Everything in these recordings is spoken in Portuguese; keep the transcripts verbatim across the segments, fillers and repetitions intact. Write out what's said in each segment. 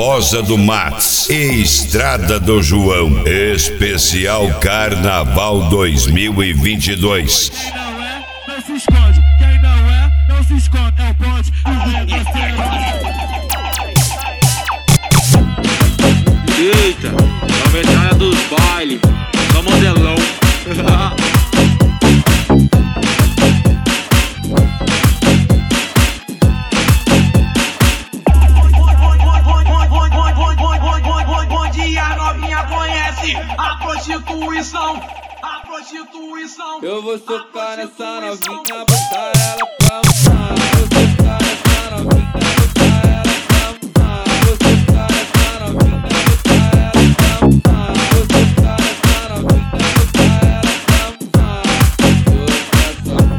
Rosa do Matos e Estrada do João. Especial Carnaval dois mil e vinte e dois. Quem não é, não se esconde. Quem não é, não se esconde. É o ponte e o retrocesso. Eita, a medalha dos bailes, só modelão. Bom dia, novinha conhece a prostituição, a prostituição. Eu vou socar nessa novinha, botar ela pra mamar. Eu vou socar nessa novinha, botar ela pra mamar. Eu vou socar nessa novinha, botar ela pra mamar. Eu vou socar nessa novinha, botar ela pra mamar. Soca essa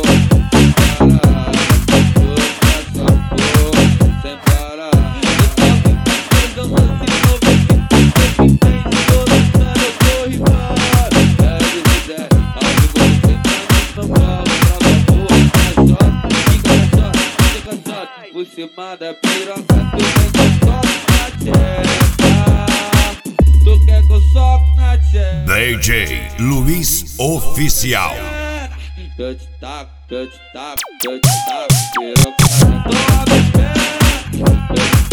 porra, sem parar. Soca essa porra, sem parar. Eu tava em casa, não vê que tu tem de todo mundo, eu tô rifando. É desidé, ao vivo você tá no São Paulo. Trava a porra, é só, fica só, fica só. Por cima da piroca, tu vem com soco na tcheca. Tu quer que eu soco na tcheca. D J Luiz Oficial. Touch tac, touch tac, touch tac, piroca, tô a beber.